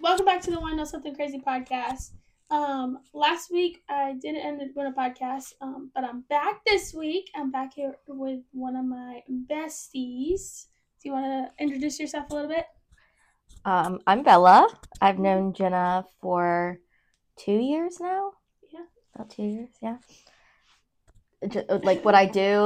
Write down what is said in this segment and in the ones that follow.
Welcome back to the Why Not Something Crazy podcast. Last week I didn't end up doing a podcast, but I'm back this week. I'm back here with one of my besties. Do you want to introduce yourself a little bit? I'm Bella. I've known Jenna for 2 years now. Yeah. About 2 years, yeah. Like what I do,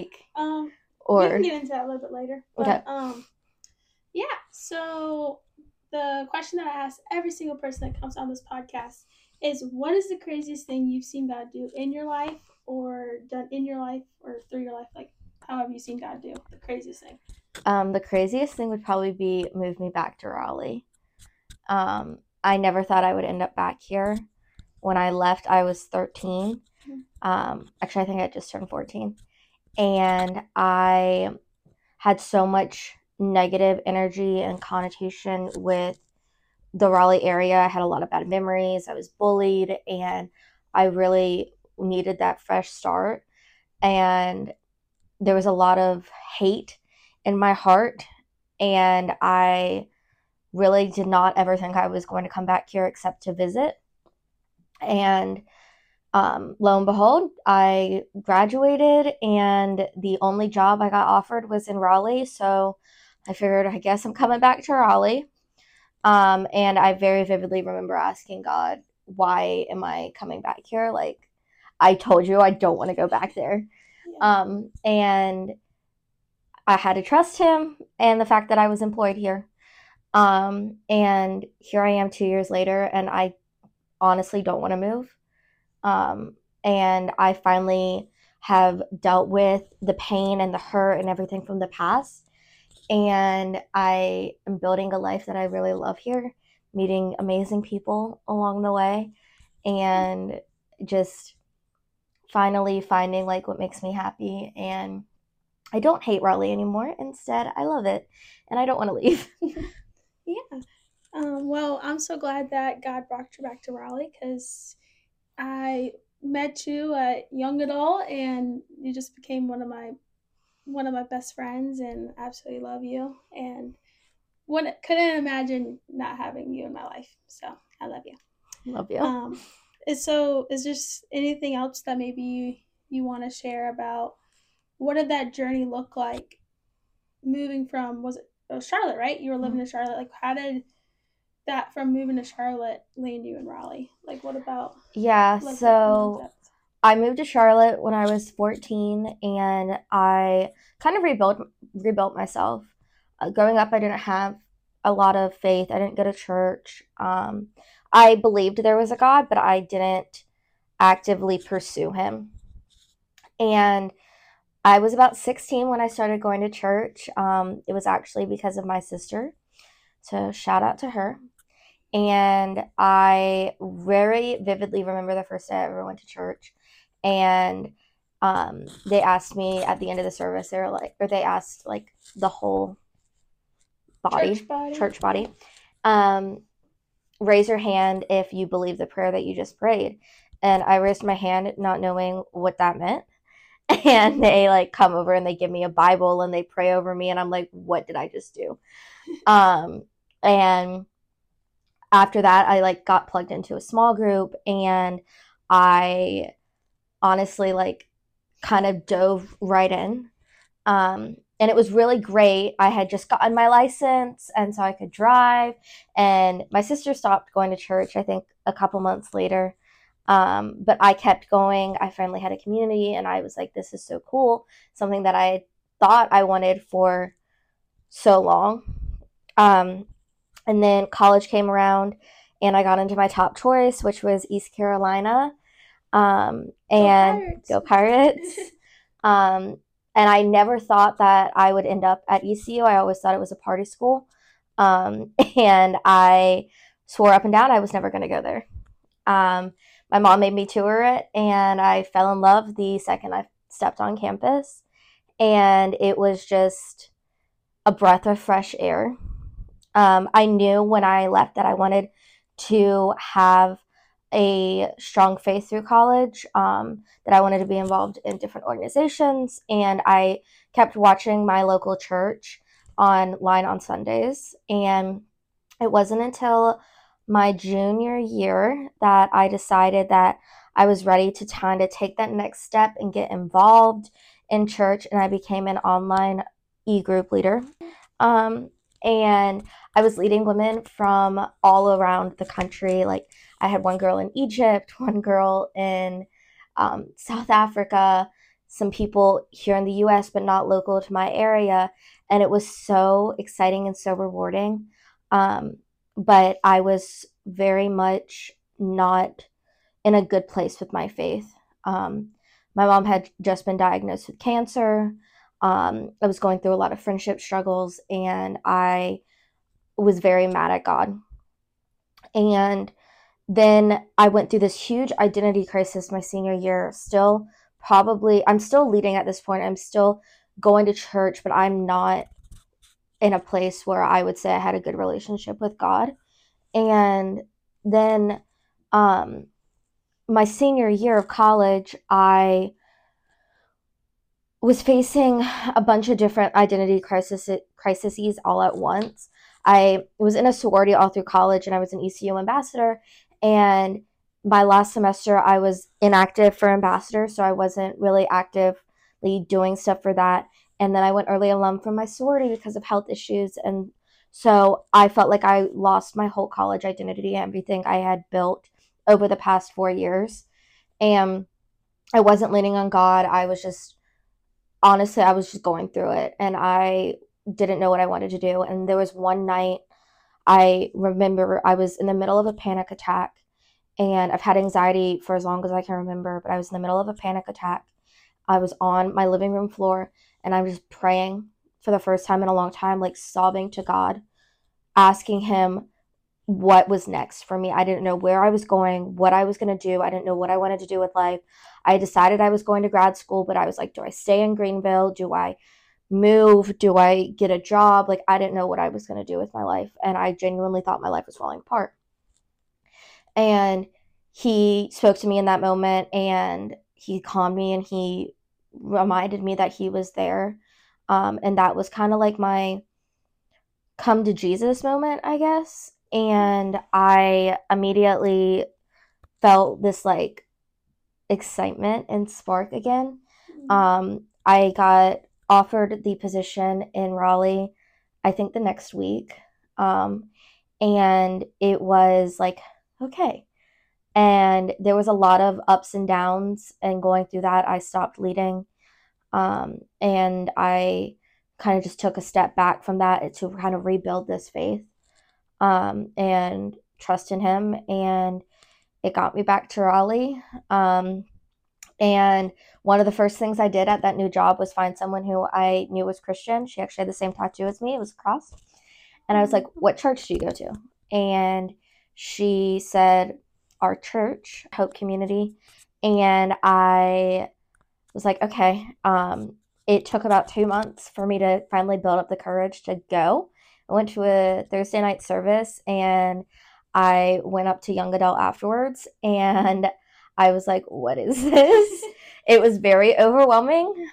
We can get into that a little bit later. Okay. But yeah. So the question that I ask every single person that comes on this podcast is, what is the craziest thing you've seen God do in your life, or done in your life, or through your life? Like, how have you seen God do the craziest thing? The craziest thing would probably be move me back to Raleigh. I never thought I would end up back here. When I left, I was 13. Actually, I think I just turned 14. And I had so much negative energy and connotation with the Raleigh area. I had a lot of bad memories. I was bullied, and I really needed that fresh start. And there was a lot of hate in my heart, and I really did not ever think I was going to come back here except to visit. And lo and behold, I graduated, and the only job I got offered was in Raleigh. So I figured, I guess I'm coming back to Raleigh. And I very vividly remember asking God, why am I coming back here? Like, I told you I don't want to go back there. And I had to trust him and the fact that I was employed here. And here I am 2 years later, and I honestly don't want to move. And I finally have dealt with the pain and the hurt and everything from the past. And I am building a life that I really love here, meeting amazing people along the way, and just finally finding like what makes me happy. And I don't hate Raleigh anymore. Instead, I love it, and I don't want to leave. Yeah. Well, I'm so glad that God brought you back to Raleigh, because I met you at young adult, and you just became one of my best friends, and absolutely love you. And couldn't imagine not having you in my life. So I love you. Love you. Is just anything else that maybe you want to share about what did that journey look like, moving from, was it Charlotte, right? You were living in Charlotte. Like, how did that from moving to Charlotte land you in Raleigh? Like, what about Yeah, like so I moved to Charlotte when I was 14, and I kind of rebuilt myself. Growing up, I didn't have a lot of faith. I didn't go to church. I believed there was a God, but I didn't actively pursue him. And I was about 16 when I started going to church. It was actually because of my sister. So shout out to her. And I very vividly remember the first day I ever went to church. And they asked me at the end of the service, they asked like the whole church body, raise your hand if you believe the prayer that you just prayed. And I raised my hand, not knowing what that meant. And they like come over and they give me a Bible and they pray over me, and I'm like, what did I just do? And after that, I like got plugged into a small group, and I honestly like kind of dove right in. And it was really great. I had just gotten my license, and so I could drive. And my sister stopped going to church, I think, a couple months later. But I kept going. I finally had a community, and I was like, this is so cool. Something that I thought I wanted for so long. And then college came around, and I got into my top choice, which was East Carolina. And go Pirates. And I never thought that I would end up at ECU. I always thought it was a party school. And I swore up and down I was never going to go there. My mom made me tour it, and I fell in love the second I stepped on campus. And it was just a breath of fresh air. I knew when I left that I wanted to have a strong faith through college, that I wanted to be involved in different organizations. And I kept watching my local church online on Sundays. And it wasn't until my junior year that I decided that I was ready to kind of take that next step and get involved in church, and I became an online e-group leader. Um, and I was leading women from all around the country. Like I had one girl in Egypt, one girl in South Africa, some people here in the US, but not local to my area. And it was so exciting and so rewarding. Um, but I was very much not in a good place with my faith. Um, my mom had just been diagnosed with cancer. I was going through a lot of friendship struggles, and I was very mad at God. And then I went through this huge identity crisis my senior year. Still, probably, I'm still leading at this point. I'm still going to church, but I'm not in a place where I would say I had a good relationship with God. And then, um, my senior year of college, I was facing a bunch of different identity crises all at once. I was in a sorority all through college, and I was an ECU ambassador. And my last semester, I was inactive for ambassador, so I wasn't really actively doing stuff for that. And then I went early alum from my sorority because of health issues. And so I felt like I lost my whole college identity, everything I had built over the past 4 years. And I wasn't leaning on God. I was just honestly, I was just going through it, and I didn't know what I wanted to do. And there was one night I remember I was in the middle of a panic attack, and I've had anxiety for as long as I can remember, but I was in the middle of a panic attack. I was on my living room floor, and I was just praying for the first time in a long time, like sobbing to God, asking Him what was next for me. I didn't know where I was going, what I was going to do. I didn't know what I wanted to do with life. I decided I was going to grad school, but I was like, do I stay in Greenville? Do I move? Do I get a job? Like, I didn't know what I was going to do with my life. And I genuinely thought my life was falling apart. And he spoke to me in that moment, and he calmed me, and he reminded me that he was there. And that was kind of like my come to Jesus moment, I guess. And I immediately felt this like excitement and spark again. I got offered the position in Raleigh, I think the next week. Um, and it was like, okay. And there was a lot of ups and downs, and going through that, I stopped leading. And I kind of just took a step back from that to kind of rebuild this faith, and trust in Him. And it got me back to Raleigh. And one of the first things I did at that new job was find someone who I knew was Christian. She actually had the same tattoo as me, it was a cross. And I was like, what church do you go to? And she said, our church, Hope Community. And I was like, okay. It took about 2 months for me to finally build up the courage to go. I went to a Thursday night service, and I went up to young adult afterwards, and I was like, what is this? It was very overwhelming.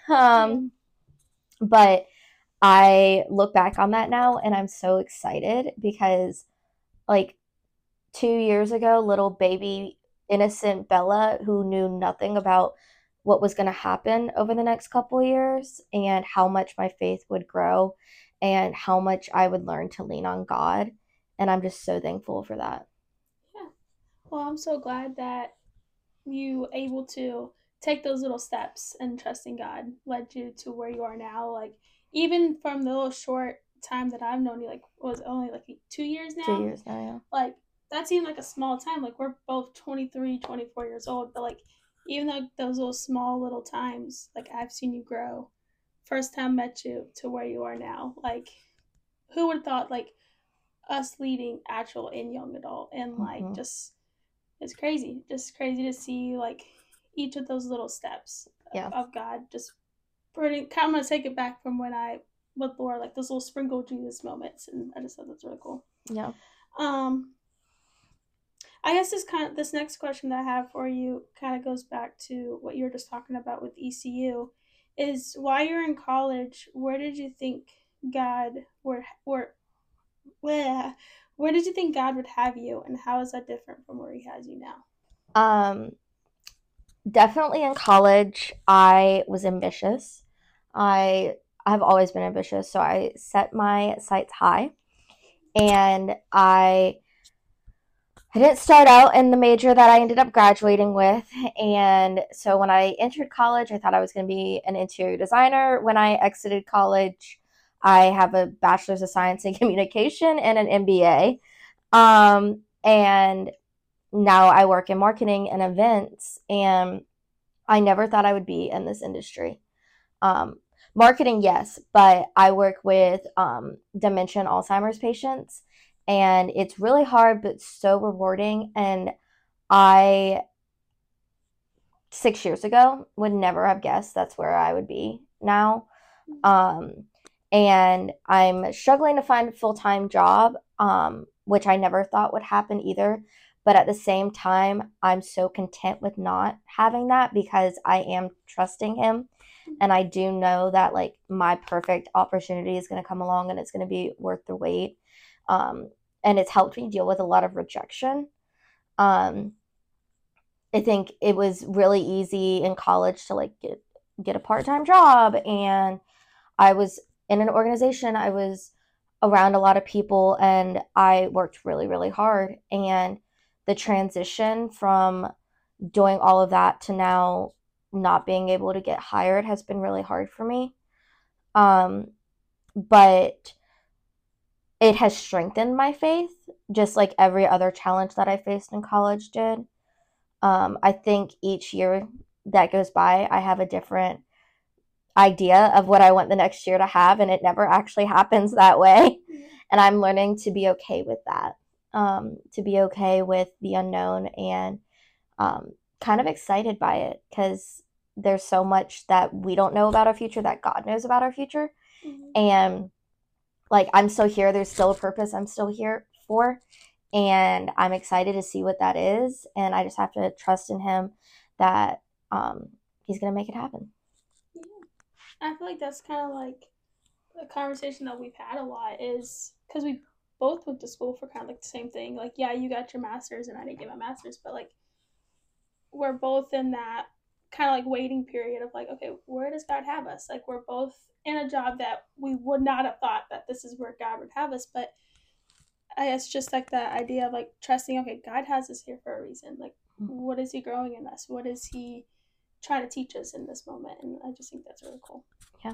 But I look back on that now, and I'm so excited because, like, 2 years ago, little baby innocent Bella, who knew nothing about what was going to happen over the next couple of years and how much my faith would grow and how much I would learn to lean on God. And I'm just so thankful for that. Yeah. Well, I'm so glad that you able to take those little steps, and trusting God led you to where you are now. Like, even from the little short time that I've known you, like, was only like 2 years now. 2 years now, yeah. Like, that seemed like a small time. Like, we're both 23, 24 years old, but like, even though those little small little times, like, I've seen you grow. First time met you to where you are now. Like, who would have thought, like, us leading actual and young adult, and like, just it's crazy, just crazy to see like each of those little steps of God just pretty kind of. I'm gonna take it back from when I with Laura, like those little sprinkle Jesus moments, and I just thought that's really cool. Yeah. I guess this next question that I have for you kind of goes back to what you were just talking about with ECU. Is while you're in college, where did you think God where Where did you think God would have you, and how is that different from where He has you now? Um, Definitely in college, I was ambitious. I have always been ambitious, so I set my sights high, and I didn't start out in the major that I ended up graduating with. And so when I entered college, I thought I was going to be an interior designer. When I exited college, I have a bachelor's of science in communication and an MBA. And now I work in marketing and events. And I never thought I would be in this industry. Um, Marketing, yes, but I work with dementia and Alzheimer's patients, and it's really hard, but so rewarding. And I, 6 years ago, would never have guessed that's where I would be now. Um, and I'm struggling to find a full time job, which I never thought would happen either. But at the same time, I'm so content with not having that because I am trusting him. And I do know that like my perfect opportunity is going to come along and it's going to be worth the wait. Um, and it's helped me deal with a lot of rejection. Um, I think it was really easy in college to like get a part time job, and I was in an organization. I was around a lot of people, and I worked really, really hard. And the transition from doing all of that to now not being able to get hired has been really hard for me. But it has strengthened my faith, just like every other challenge that I faced in college did. I think each year that goes by, I have a different idea of what I want the next year to have, and it never actually happens that way. And I'm learning to be okay with that, to be okay with the unknown, and kind of excited by it because there's so much that we don't know about our future that God knows about our future. Mm-hmm. And like, I'm still here. There's still a purpose I'm still here for. And I'm excited to see what that is. And I just have to trust in him that he's going to make it happen. Yeah. I feel like that's kind of like a conversation that we've had a lot is because we both went to school for kind of like the same thing. Like, yeah, you got your master's and I didn't get my master's, but like we're both in that kind of like waiting period of like, okay, where does God have us? Like, we're both in a job that we would not have thought that this is where God would have us, but I guess just like that idea of like trusting, okay, God has us here for a reason. Like, what is He growing in us? What is He trying to teach us in this moment? And I just think that's really cool. Yeah.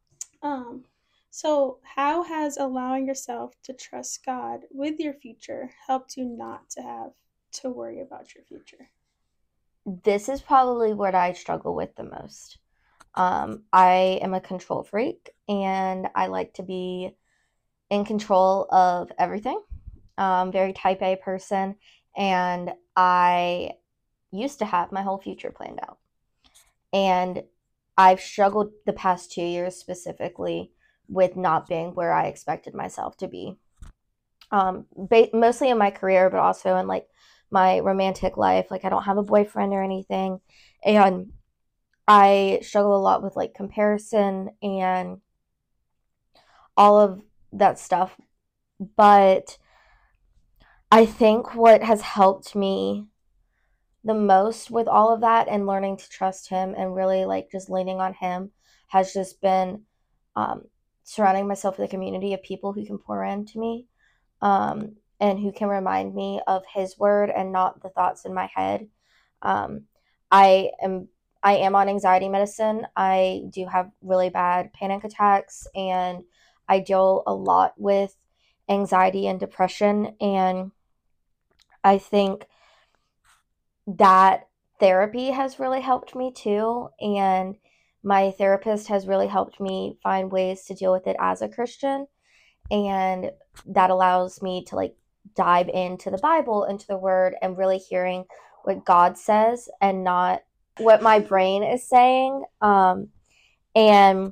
So how has allowing yourself to trust God with your future helped you not to have to worry about your future? This is probably what I struggle with the most. I am a control freak, and I like to be in control of everything. Very type A person, and I used to have my whole future planned out. And I've struggled the past 2 years specifically with not being where I expected myself to be. Mostly in my career, but also in like my romantic life. Like, I don't have a boyfriend or anything, and I struggle a lot with like comparison and all of that stuff. But I think what has helped me the most with all of that and learning to trust him and really like just leaning on him has just been surrounding myself with a community of people who can pour into me, and who can remind me of his word and not the thoughts in my head. Um, I am I am on anxiety medicine. I do have really bad panic attacks, and I deal a lot with anxiety and depression. And I think that therapy has really helped me too. And my therapist has really helped me find ways to deal with it as a Christian. And that allows me to like dive into the Bible, into the word, and really hearing what God says and not what my brain is saying. And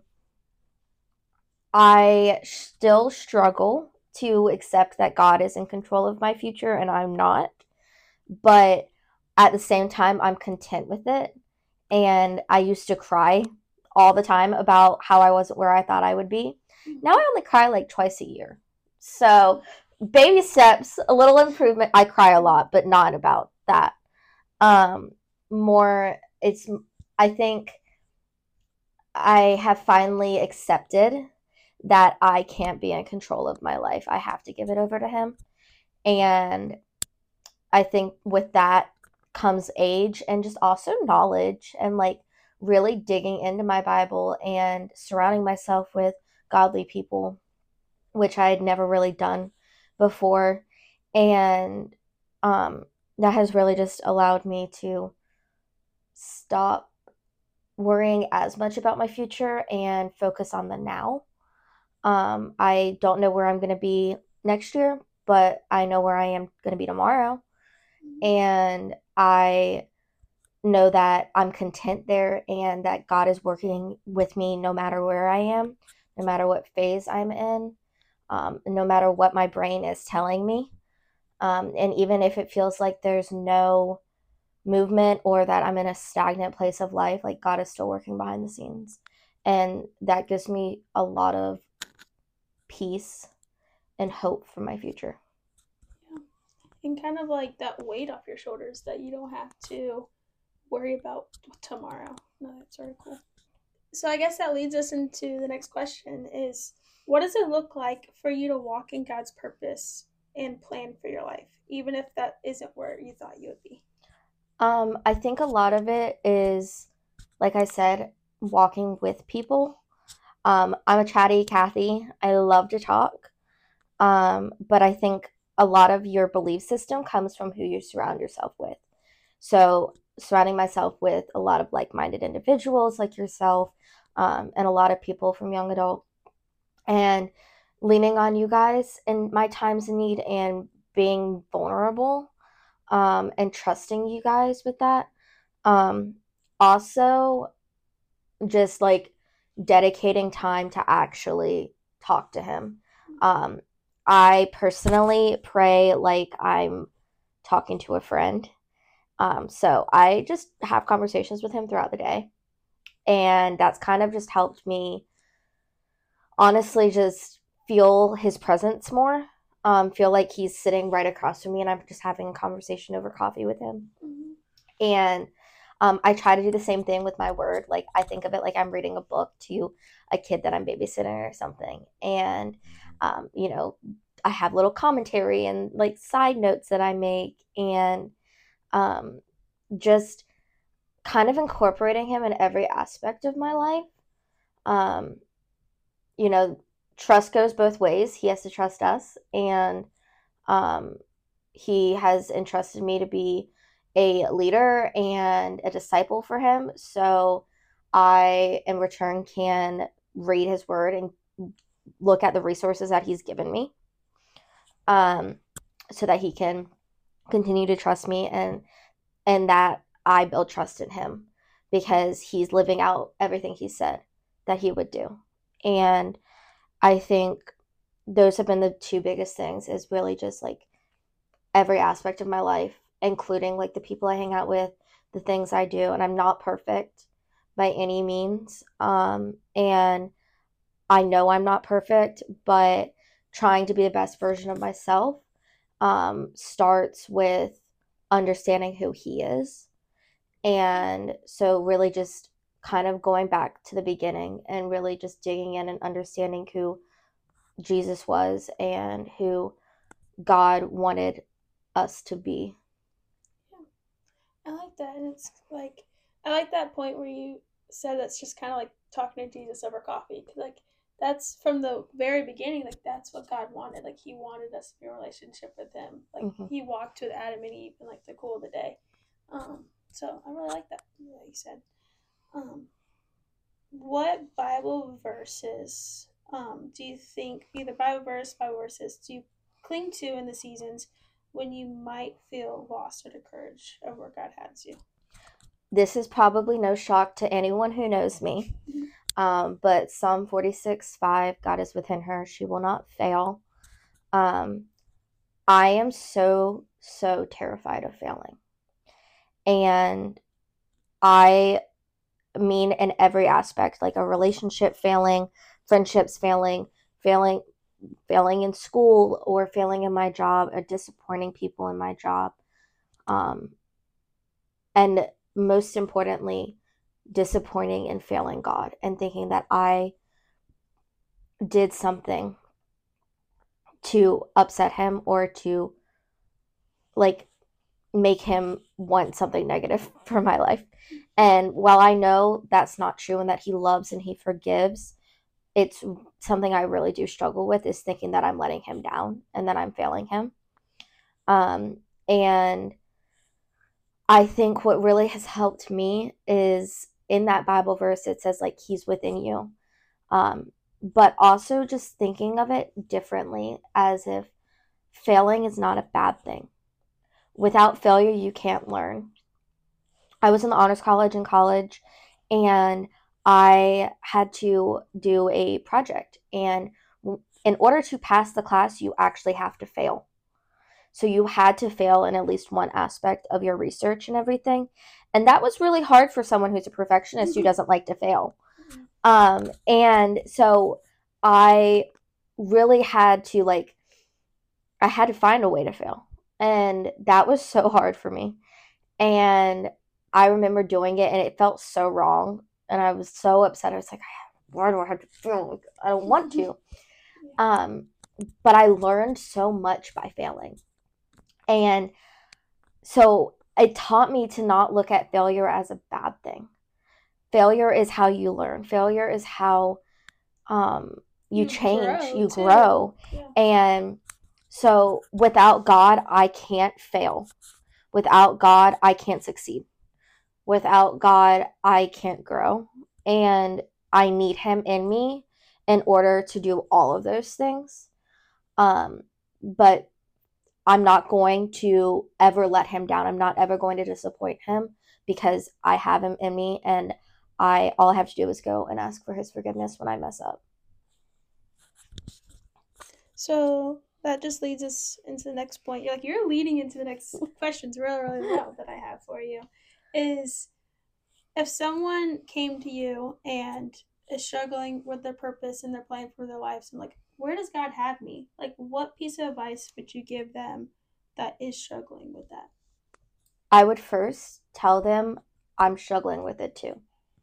I still struggle to accept that God is in control of my future and I'm not. But at the same time, I'm content with it. And I used to cry all the time about how I wasn't where I thought I would be. Now I only cry like twice a year. So baby steps, a little improvement. I cry a lot, but not about that. Um, more, it's, I think I have finally accepted that I can't be in control of my life. I have to give it over to him. And I think with that comes age and just also knowledge and like really digging into my Bible and surrounding myself with godly people, which I had never really done before. And that has really just allowed me to stop worrying as much about my future and focus on the now. I don't know where I'm going to be next year, but I know where I am going to be tomorrow. And I know that I'm content there and that God is working with me no matter where I am, no matter what phase I'm in, no matter what my brain is telling me. And even if it feels like there's no movement or that I'm in a stagnant place of life, like God is still working behind the scenes. And that gives me a lot of peace and hope for my future. Yeah. And kind of like that weight off your shoulders that you don't have to worry about tomorrow. No, that's very cool. So I guess that leads us into the next question is what does it look like for you to walk in God's purpose and plan for your life, even if that isn't where you thought you would be? I think a lot of it is, like I said, walking with people. I'm a chatty Kathy. I love to talk. But I think a lot of your belief system comes from who you surround yourself with. So, surrounding myself with a lot of like minded individuals like yourself, and a lot of people from young adult, and leaning on you guys in my times of need and being vulnerable, and trusting you guys with that. Um, Also, just like dedicating time to actually talk to him. Um, I personally pray like I'm talking to a friend. So I just have conversations with him throughout the day. And that's kind of just helped me honestly just feel his presence more. Feel like he's sitting right across from me and I'm just having a conversation over coffee with him. Mm-hmm. And I try to do the same thing with my word. Like I think of it like I'm reading a book to a kid that I'm babysitting or something. And, you know, I have little commentary and like side notes that I make and um, just kind of incorporating him in every aspect of my life. Um, you know, trust goes both ways. He has to trust us. And um, he has entrusted me to be a leader and a disciple for him. So I, in return, can read his word and look at the resources that he's given me, um, so that he can continue to trust me and that I build trust in him because he's living out everything he said that he would do. And I think those have been the two biggest things is really just like every aspect of my life, including like the people I hang out with, the things I do. And I'm not perfect by any means. And I know I'm not perfect, but trying to be the best version of myself starts with understanding who he is. And so, really, just kind of going back to the beginning and really just digging in and understanding who Jesus was and who God wanted us to be. I like that. And it's like, I like that point where you said that's just kind of like talking to Jesus over coffee. Cause like, that's from the very beginning. Like, that's what God wanted. Like, He wanted us to be in a relationship with Him. Like, Mm-hmm. He walked with Adam and Eve in like the cool of the day. So I really like that you said. Um, what Bible verses do you think, either Bible verses, do you cling to in the seasons when you might feel lost or discouraged of where God has you? This is probably no shock to anyone who knows me. But Psalm 46:5, God is within her, she will not fail. Um, I am so, so terrified of failing. And I mean, in every aspect, like a relationship failing, friendships failing, failing failing in school or failing in my job or disappointing people in my job. And most importantly, disappointing and failing God and thinking that I did something to upset him or to like make him want something negative for my life. And while I know that's not true and that he loves and he forgives, it's something I really do struggle with, is thinking that I'm letting him down and that I'm failing him. And I think what really has helped me is in that Bible verse, it says like he's within you. But also just thinking of it differently, as if failing is not a bad thing. Without failure, you can't learn. I was in the honors college in college, and I had to do a project. And in order to pass the class, you actually have to fail. So you had to fail in at least one aspect of your research and everything. And that was really hard for someone who's a perfectionist who doesn't like to fail. And so I really had to I had to find a way to fail. And that was so hard for me. And I remember doing it and it felt so wrong. And I was so upset. I was like, why do I have to fail? I don't want to. But I learned so much by failing. And so it taught me to not look at failure as a bad thing. Failure is how you learn. Failure is how you change, you grow. Yeah. And so without God, I can't fail. Without God, I can't succeed. Without God, I can't grow. And I need him in me in order to do all of those things. But I'm not going to ever let him down. I'm not ever going to disappoint him because I have him in me, and all I have to do is go and ask for his forgiveness when I mess up. So that just leads us into the next point. You're leading into the next questions really, really well that I have for you. Is if someone came to you and is struggling with their purpose and their plan for their lives, and where does God have me? What piece of advice would you give them that is struggling with that? I would first tell them I'm struggling with it too.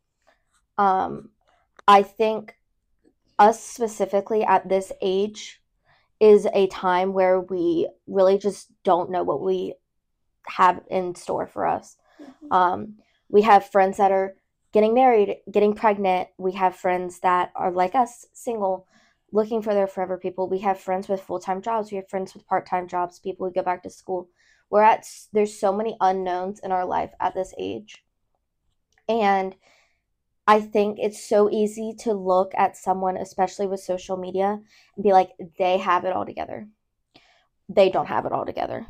I think us specifically at this age is a time where we really just don't know what we have in store for us. Mm-hmm. We have friends that are getting married, getting pregnant. We have friends that are like us, single, looking for their forever people. We have friends with full-time jobs. We have friends with part-time jobs, people who go back to school. There's so many unknowns in our life at this age. And I think it's so easy to look at someone, especially with social media, and be like, they have it all together. They don't have it all together.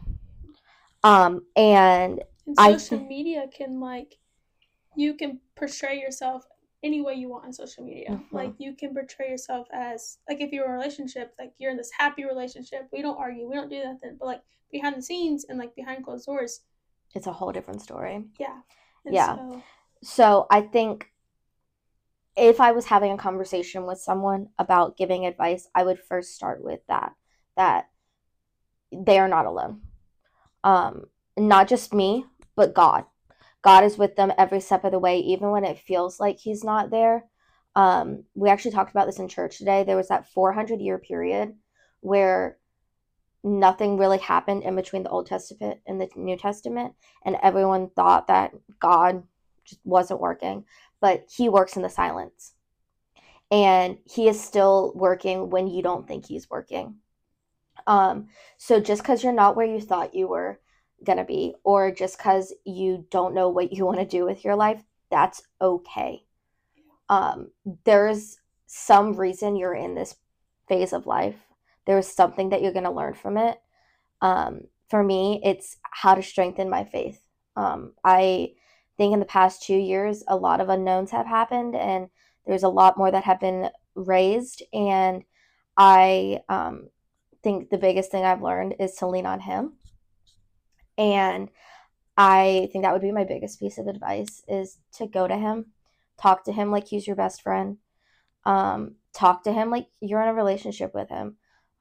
And social media can you can portray yourself any way you want on social media. Mm-hmm. You can portray yourself as if you're in a relationship, you're in this happy relationship. We don't argue, we don't do nothing. But behind the scenes and behind closed doors, it's a whole different story. Yeah. And yeah. So I think if I was having a conversation with someone about giving advice, I would first start with that they are not alone. Not just me, but God. God is with them every step of the way, even when it feels like he's not there. We actually talked about this in church today. There was that 400-year period where nothing really happened in between the Old Testament and the New Testament, and everyone thought that God just wasn't working, but he works in the silence. And he is still working when you don't think he's working. So just because you're not where you thought you were gonna be, or just because you don't know what you want to do with your life, that's okay. There's some reason you're in this phase of life. There's something that you're gonna learn from it. For me, it's how to strengthen my faith. I think in the past 2 years, a lot of unknowns have happened, and there's a lot more that have been raised. And I think the biggest thing I've learned is to lean on him. And I think that would be my biggest piece of advice, is to go to him, talk to him like he's your best friend. Talk to him like you're in a relationship with him.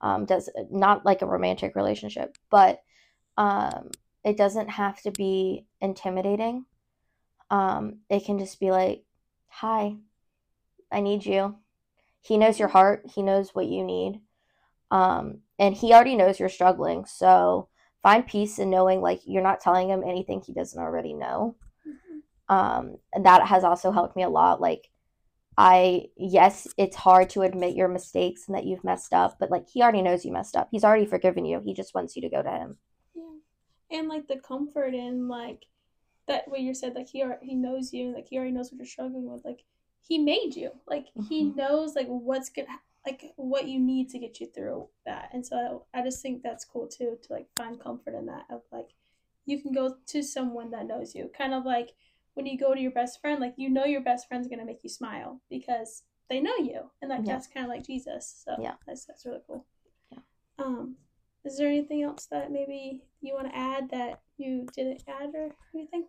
Does not like a romantic relationship, but it doesn't have to be intimidating. It can just be like, hi, I need you. He knows your heart. He knows what you need. And he already knows you're struggling. So find peace in knowing like you're not telling him anything he doesn't already know. And that has also helped me a lot. Like, yes, it's hard to admit your mistakes and that you've messed up, but like he already knows you messed up. He's already forgiven you. He just wants you to go to him. Yeah. And like the comfort in like that what you said, like he knows you, like he already knows what you're struggling with. Like he made you. Like he knows like what's gonna like what you need to get you through that. And so I just think that's cool too, to like find comfort in that of like you can go to someone that knows you. Kind of like when you go to your best friend, like you know your best friend's gonna make you smile because they know you. And like that's kind of like Jesus. So that's really cool. Yeah. Is there anything else that maybe you want to add that you didn't add or anything?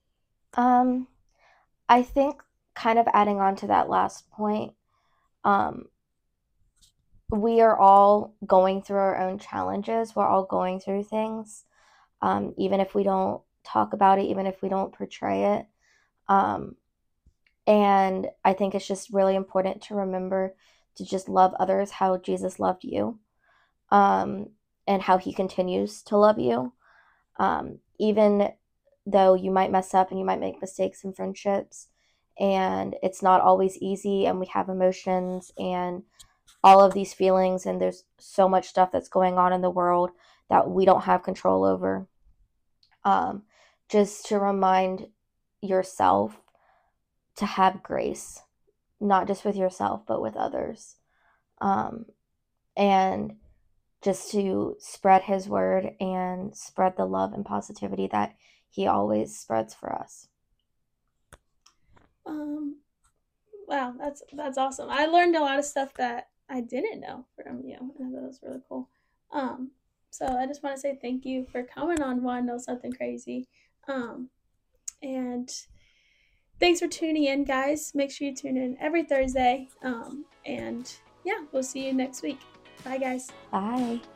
I think kind of adding on to that last point, we are all going through our own challenges. We're all going through things, even if we don't talk about it, even if we don't portray it. And I think it's just really important to remember to just love others how Jesus loved you, and how he continues to love you. Even though you might mess up and you might make mistakes in friendships, and it's not always easy, and we have emotions and all of these feelings, and there's so much stuff that's going on in the world that we don't have control over. Just to remind yourself to have grace, not just with yourself, but with others. And just to spread his word and spread the love and positivity that he always spreads for us. Wow, that's awesome. I learned a lot of stuff that I didn't know from you, and that was really cool. So I just want to say thank you for coming on One Know Something Crazy. And thanks for tuning in, guys. Make sure you tune in every Thursday. And yeah, we'll see you next week. Bye, guys. Bye.